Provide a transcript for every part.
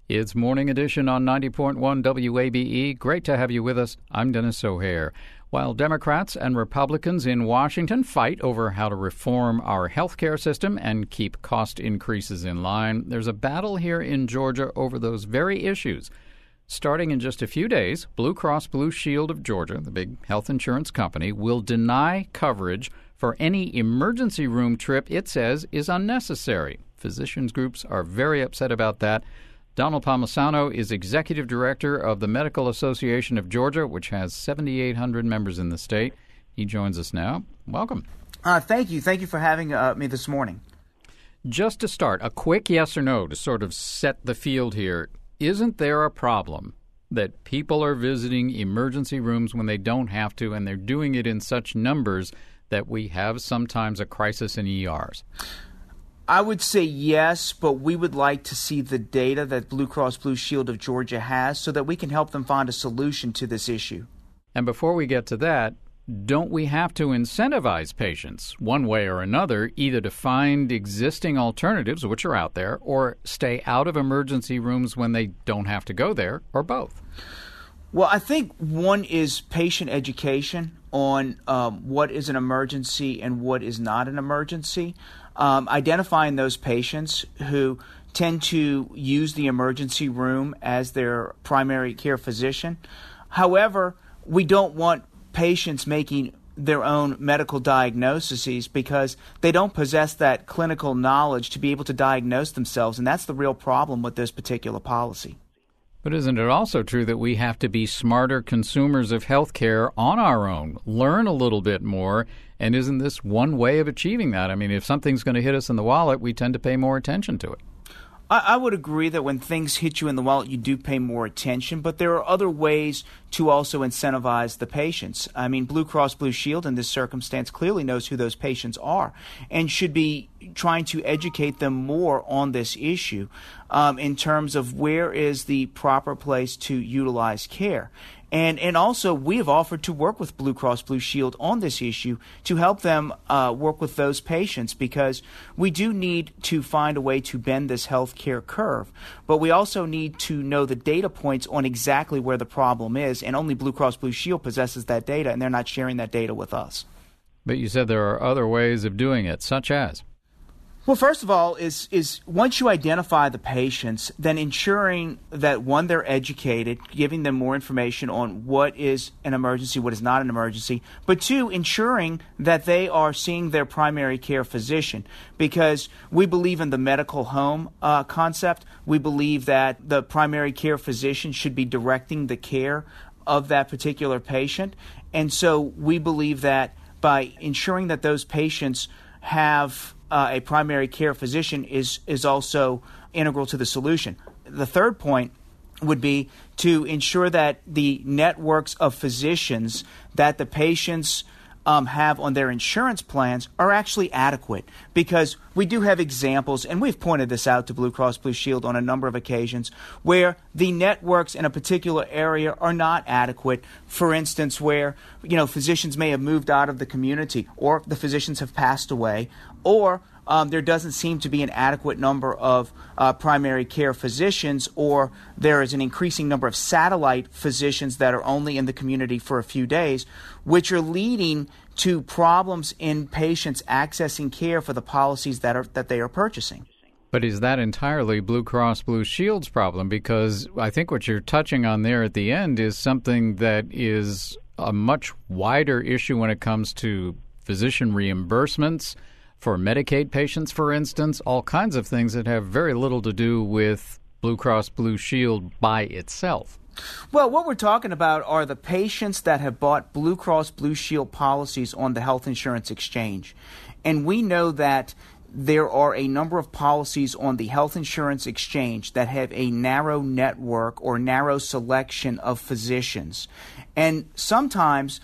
It's Morning Edition on 90.1 WABE. Great to have you with us. I'm Dennis O'Hare. While Democrats and Republicans in Washington fight over how to reform our health care system and keep cost increases in line, there's a battle here in Georgia over those very issues. Starting in just a few days, Blue Cross Blue Shield of Georgia, the big health insurance company, will deny coverage for any emergency room trip it says is unnecessary. Physicians groups are very upset about that. Donald Palmisano is executive director of the Medical Association of Georgia, which has 7,800 members in the state. He joins us now. Welcome. Thank you. Thank you for having me this morning. Just to start, a quick yes or no to sort of set the field here. Isn't there a problem that people are visiting emergency rooms when they don't have to, and they're doing it in such numbers that we have sometimes a crisis in ERs? I would say yes, but we would like to see the data that Blue Cross Blue Shield of Georgia has so that we can help them find a solution to this issue. And before we get to that, don't we have to incentivize patients one way or another, either to find existing alternatives, which are out there, or stay out of emergency rooms when they don't have to go there, or both? Well, I think one is patient education on what is an emergency and what is not an emergency. Identifying those patients who tend to use the emergency room as their primary care physician. However, we don't want patients making their own medical diagnoses because they don't possess that clinical knowledge to be able to diagnose themselves, and that's the real problem with this particular policy. But isn't it also true that we have to be smarter consumers of health care on our own, learn a little bit more, and isn't this one way of achieving that? I mean, if something's going to hit us in the wallet, we tend to pay more attention to it. I would agree that when things hit you in the wallet, you do pay more attention, but there are other ways to also incentivize the patients. I mean, Blue Cross Blue Shield in this circumstance clearly knows who those patients are and should be trying to educate them more on this issue in terms of where is the proper place to utilize care. And also, we have offered to work with Blue Cross Blue Shield on this issue to help them work with those patients because we do need to find a way to bend this health care curve. But we also need to know the data points on exactly where the problem is, and only Blue Cross Blue Shield possesses that data, and they're not sharing that data with us. But you said there are other ways of doing it, such as? Well, first of all, is once you identify the patients, then ensuring that, one, they're educated, giving them more information on what is an emergency, what is not an emergency, but two, ensuring that they are seeing their primary care physician, because we believe in the medical home concept. We believe that the primary care physician should be directing the care of that particular patient, and so we believe that by ensuring that those patients have a primary care physician is also integral to the solution. The third point would be to ensure that the networks of physicians that the patients have on their insurance plans are actually adequate, because we do have examples, and we've pointed this out to Blue Cross Blue Shield on a number of occasions, where the networks in a particular area are not adequate. For instance, where physicians may have moved out of the community, or the physicians have passed away, or there doesn't seem to be an adequate number of primary care physicians, or there is an increasing number of satellite physicians that are only in the community for a few days, which are leading to problems in patients accessing care for the policies that they are purchasing. But is that entirely Blue Cross Blue Shield's problem? Because I think what you're touching on there at the end is something that is a much wider issue when it comes to physician reimbursements, for Medicaid patients, for instance, all kinds of things that have very little to do with Blue Cross Blue Shield by itself. Well, what we're talking about are the patients that have bought Blue Cross Blue Shield policies on the health insurance exchange. And we know that there are a number of policies on the health insurance exchange that have a narrow network or narrow selection of physicians. And sometimes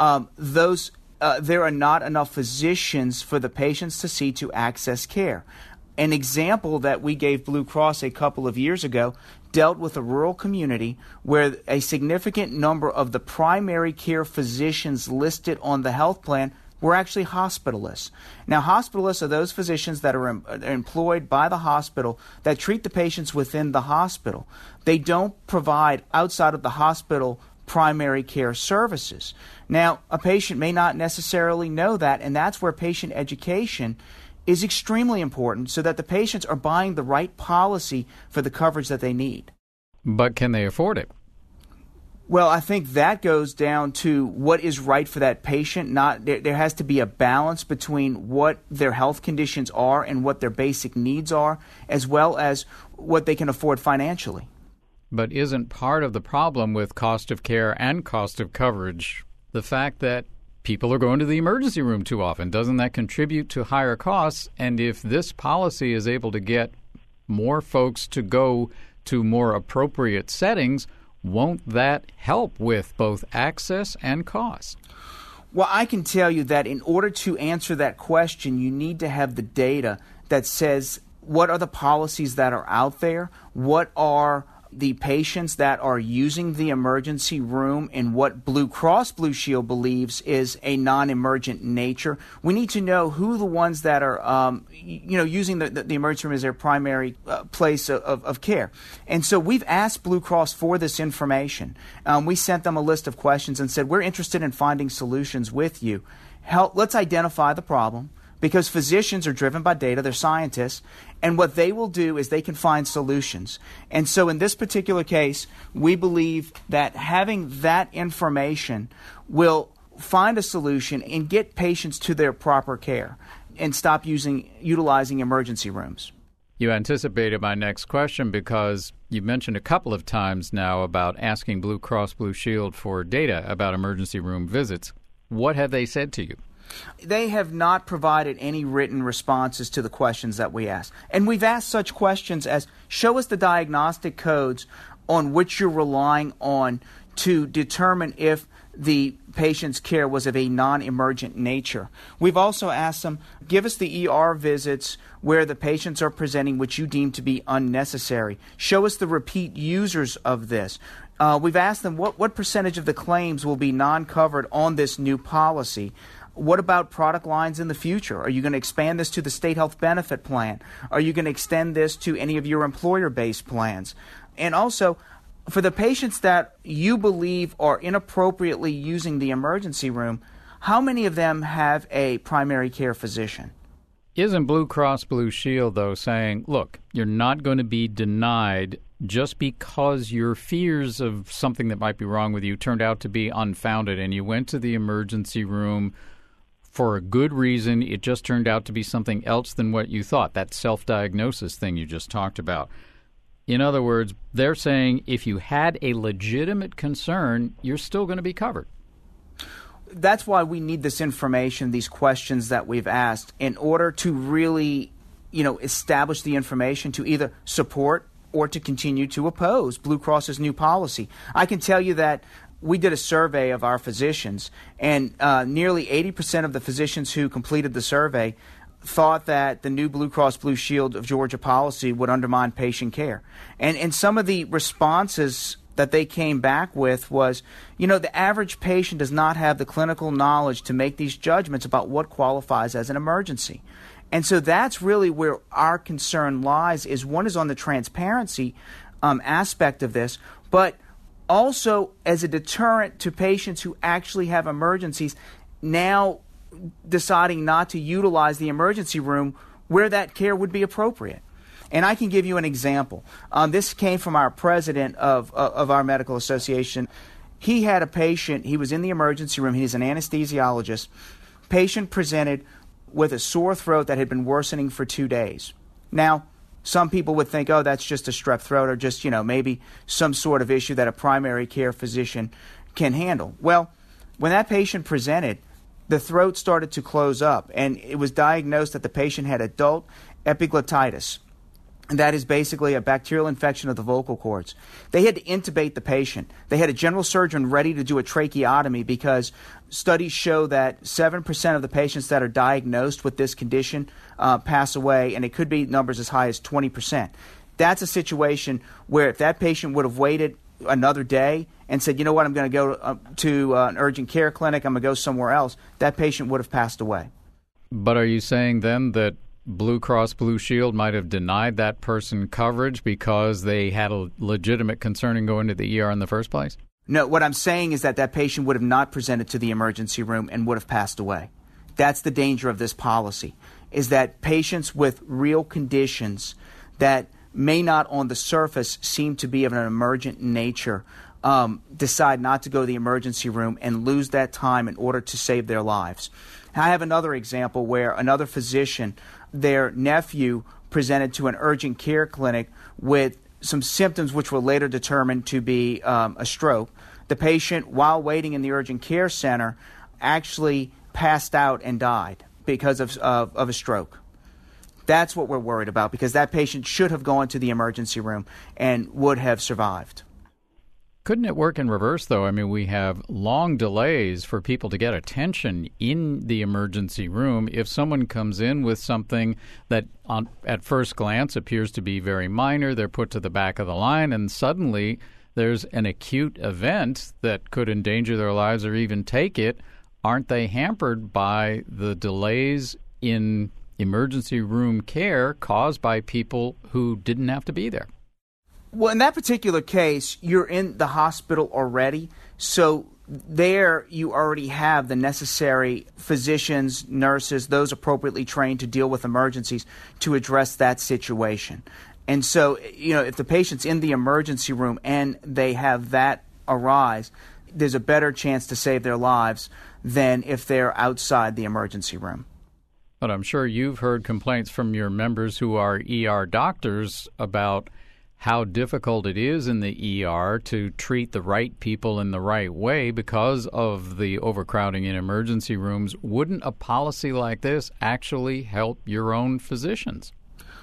there are not enough physicians for the patients to see to access care. An example that we gave Blue Cross a couple of years ago dealt with a rural community where a significant number of the primary care physicians listed on the health plan were actually hospitalists. Now, hospitalists are those physicians that are employed by the hospital that treat the patients within the hospital. They don't provide outside of the hospital primary care services. Now, a patient may not necessarily know that, and that's where patient education is extremely important so that the patients are buying the right policy for the coverage that they need. But can they afford it? Well, I think that goes down to what is right for that patient. There has to be a balance between what their health conditions are and what their basic needs are, as well as what they can afford financially. But isn't part of the problem with cost of care and cost of coverage the fact that people are going to the emergency room too often? Doesn't that contribute to higher costs? And if this policy is able to get more folks to go to more appropriate settings, won't that help with both access and cost? Well, I can tell you that in order to answer that question, you need to have the data that says what are the policies that are out there, what are the patients that are using the emergency room, and what Blue Cross Blue Shield believes is a non-emergent nature. We need to know who the ones that are using the emergency room as their primary place of care. And so we've asked Blue Cross for this information. We sent them a list of questions and said, we're interested in finding solutions with you. Let's identify the problem. Because physicians are driven by data, they're scientists, and what they will do is they can find solutions. And so in this particular case, we believe that having that information will find a solution and get patients to their proper care and stop utilizing emergency rooms. You anticipated my next question because you mentioned a couple of times now about asking Blue Cross Blue Shield for data about emergency room visits. What have they said to you? They have not provided any written responses to the questions that we asked. And we've asked such questions as, show us the diagnostic codes on which you're relying on to determine if the patient's care was of a non-emergent nature. We've also asked them, give us the ER visits where the patients are presenting which you deem to be unnecessary. Show us the repeat users of this. We've asked them what percentage of the claims will be non-covered on this new policy. What about product lines in the future? Are you going to expand this to the state health benefit plan? Are you going to extend this to any of your employer-based plans? And also, for the patients that you believe are inappropriately using the emergency room, how many of them have a primary care physician? Isn't Blue Cross Blue Shield, though, saying, look, you're not going to be denied just because your fears of something that might be wrong with you turned out to be unfounded and you went to the emergency room for a good reason, it just turned out to be something else than what you thought, that self-diagnosis thing you just talked about. In other words, they're saying if you had a legitimate concern, you're still going to be covered. That's why we need this information, these questions that we've asked, in order to really, establish the information to either support or to continue to oppose Blue Cross's new policy. I can tell you that we did a survey of our physicians, and nearly 80% of the physicians who completed the survey thought that the new Blue Cross Blue Shield of Georgia policy would undermine patient care. And some of the responses that they came back with was, the average patient does not have the clinical knowledge to make these judgments about what qualifies as an emergency. And so that's really where our concern lies, is one is on the transparency aspect of this, but also as a deterrent to patients who actually have emergencies now deciding not to utilize the emergency room where that care would be appropriate. And I can give you an example. This came from our president of our medical association. He had a patient. He was in the emergency room. He's an anesthesiologist. Patient presented with a sore throat that had been worsening for 2 days. Now, some people would think, oh, that's just a strep throat or just, maybe some sort of issue that a primary care physician can handle. Well, when that patient presented, the throat started to close up, and it was diagnosed that the patient had adult epiglottitis. And that is basically a bacterial infection of the vocal cords. They had to intubate the patient. They had a general surgeon ready to do a tracheotomy because studies show that 7% of the patients that are diagnosed with this condition pass away, and it could be numbers as high as 20%. That's a situation where if that patient would have waited another day and said, you know what, I'm going to go to an urgent care clinic, I'm going to go somewhere else, that patient would have passed away. But are you saying then that Blue Cross Blue Shield might have denied that person coverage because they had a legitimate concern in going to the ER in the first place? No, what I'm saying is that that patient would have not presented to the emergency room and would have passed away. That's the danger of this policy, is that patients with real conditions that may not on the surface seem to be of an emergent nature decide not to go to the emergency room and lose that time in order to save their lives. I have another example where another physician, their nephew, presented to an urgent care clinic with some symptoms which were later determined to be a stroke. The patient, while waiting in the urgent care center, actually passed out and died because of a stroke. That's what we're worried about, because that patient should have gone to the emergency room and would have survived. Couldn't it work in reverse, though? I mean, we have long delays for people to get attention in the emergency room. If someone comes in with something that at first glance appears to be very minor, they're put to the back of the line, and suddenly there's an acute event that could endanger their lives or even take it. Aren't they hampered by the delays in emergency room care caused by people who didn't have to be there? Well, in that particular case, you're in the hospital already, so there you already have the necessary physicians, nurses, those appropriately trained to deal with emergencies to address that situation. And so, if the patient's in the emergency room and they have that arise, there's a better chance to save their lives than if they're outside the emergency room. But I'm sure you've heard complaints from your members who are ER doctors about how difficult it is in the ER to treat the right people in the right way because of the overcrowding in emergency rooms. Wouldn't a policy like this actually help your own physicians?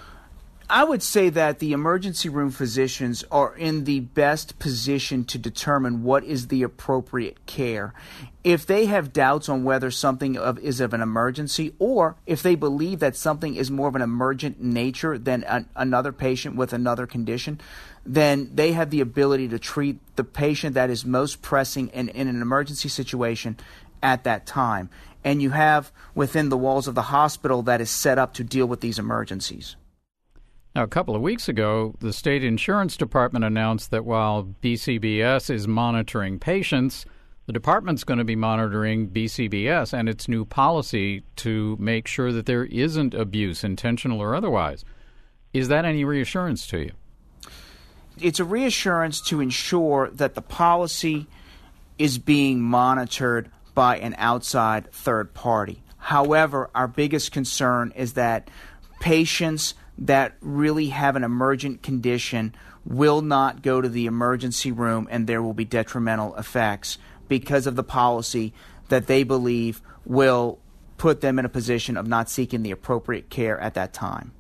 I would say that the emergency room physicians are in the best position to determine what is the appropriate care. If they have doubts on whether something is of an emergency, or if they believe that something is more of an emergent nature than another patient with another condition, then they have the ability to treat the patient that is most pressing in an emergency situation at that time. And you have within the walls of the hospital that is set up to deal with these emergencies. Now, a couple of weeks ago, the state insurance department announced that while BCBS is monitoring patients, the department's going to be monitoring BCBS and its new policy to make sure that there isn't abuse, intentional or otherwise. Is that any reassurance to you? It's a reassurance to ensure that the policy is being monitored by an outside third party. However, our biggest concern is that patients that really have an emergent condition will not go to the emergency room, and there will be detrimental effects because of the policy that they believe will put them in a position of not seeking the appropriate care at that time.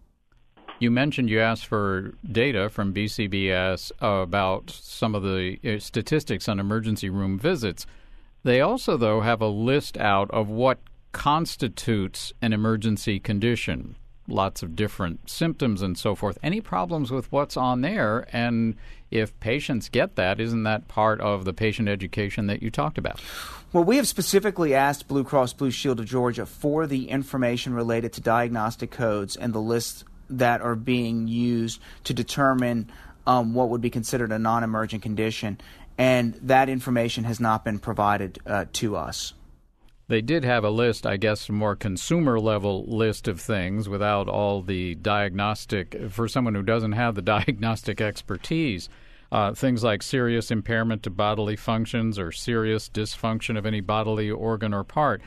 You mentioned you asked for data from BCBS about some of the statistics on emergency room visits. They also, though, have a list out of what constitutes an emergency condition. Lots of different symptoms and so forth. Any problems with what's on there? And if patients get that, isn't that part of the patient education that you talked about? Well, we have specifically asked Blue Cross Blue Shield of Georgia for the information related to diagnostic codes and the lists that are being used to determine what would be considered a non-emergent condition. And that information has not been provided to us. They did have a list, I guess, a more consumer-level list of things without all the diagnostic, for someone who doesn't have the diagnostic expertise, things like serious impairment to bodily functions or serious dysfunction of any bodily organ or part.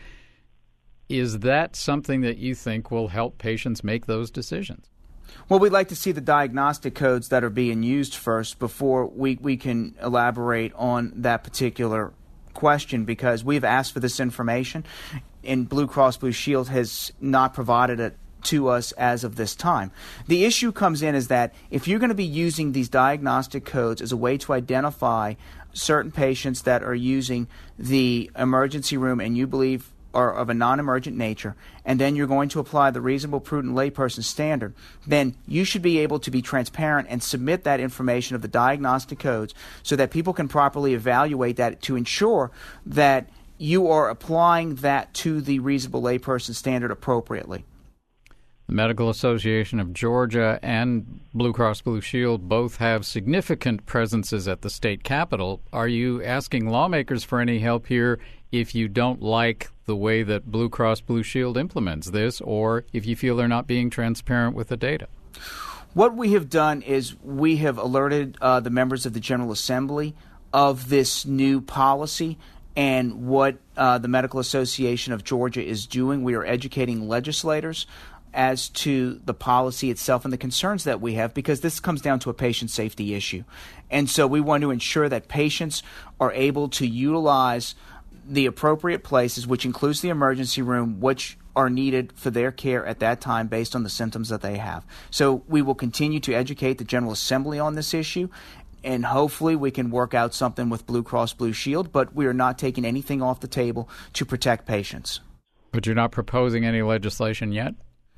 Is that something that you think will help patients make those decisions? Well, we'd like to see the diagnostic codes that are being used first before we can elaborate on that particular question, because we've asked for this information and Blue Cross Blue Shield has not provided it to us as of this time. The issue comes in is that if you're going to be using these diagnostic codes as a way to identify certain patients that are using the emergency room and you believe are of a non-emergent nature, and then you're going to apply the reasonable, prudent layperson standard, then you should be able to be transparent and submit that information of the diagnostic codes so that people can properly evaluate that to ensure that you are applying that to the reasonable layperson standard appropriately. The Medical Association of Georgia and Blue Cross Blue Shield both have significant presences at the state capitol. Are you asking lawmakers for any help here if you don't like the way that Blue Cross Blue Shield implements this, or if you feel they're not being transparent with the data? What we have done is we have alerted the members of the General Assembly of this new policy and what the Medical Association of Georgia is doing. We are educating legislators as to the policy itself and the concerns that we have, because this comes down to a patient safety issue. And so we want to ensure that patients are able to utilize the appropriate places, which includes the emergency room, which are needed for their care at that time based on the symptoms that they have. So we will continue to educate the General Assembly on this issue, and hopefully we can work out something with Blue Cross Blue Shield, but we are not taking anything off the table to protect patients. But you're not proposing any legislation yet?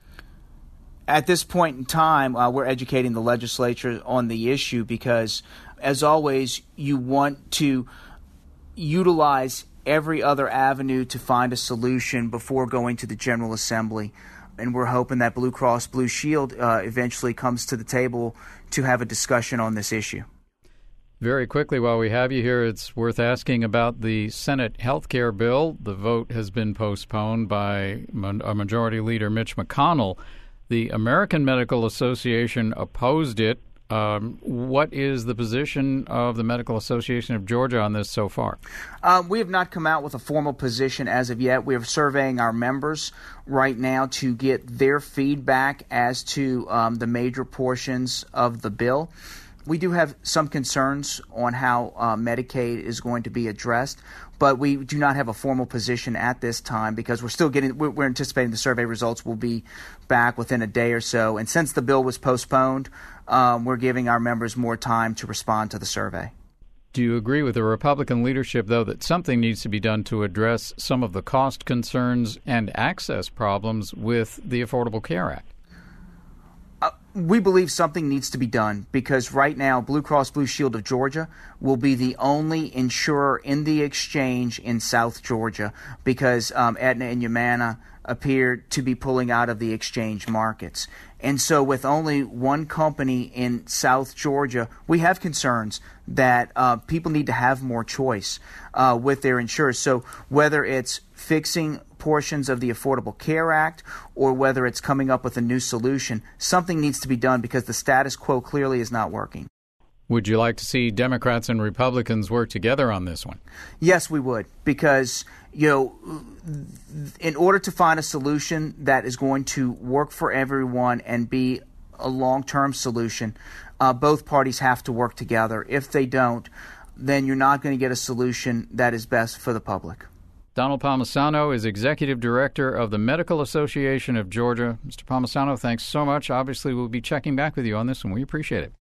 At this point in time, we're educating the legislature on the issue because, as always, you want to utilize every other avenue to find a solution before going to the General Assembly. And we're hoping that Blue Cross Blue Shield eventually comes to the table to have a discussion on this issue. Very quickly, while we have you here, it's worth asking about the Senate health care bill. The vote has been postponed by a Majority Leader Mitch McConnell. The American Medical Association opposed it. What is the position of the Medical Association of Georgia on this so far? We have not come out with a formal position as of yet. We are surveying our members right now to get their feedback as to the major portions of the bill. We do have some concerns on how Medicaid is going to be addressed, but we do not have a formal position at this time because we're anticipating the survey results will be back within a day or so. And since the bill was postponed, we're giving our members more time to respond to the survey. Do you agree with the Republican leadership, though, that something needs to be done to address some of the cost concerns and access problems with the Affordable Care Act? We believe something needs to be done because right now Blue Cross Blue Shield of Georgia will be the only insurer in the exchange in South Georgia because Aetna and Humana appear to be pulling out of the exchange markets. And so with only one company in South Georgia, we have concerns that people need to have more choice with their insurers. So whether it's fixing portions of the Affordable Care Act or whether it's coming up with a new solution, something needs to be done because the status quo clearly is not working. Would you like to see Democrats and Republicans work together on this one? Yes, we would, because in order to find a solution that is going to work for everyone and be a long-term solution, both parties have to work together. If they don't, then you're not going to get a solution that is best for the public. Donald Palmisano is Executive Director of the Medical Association of Georgia. Mr. Palmisano, thanks so much. Obviously, we'll be checking back with you on this one. We appreciate it.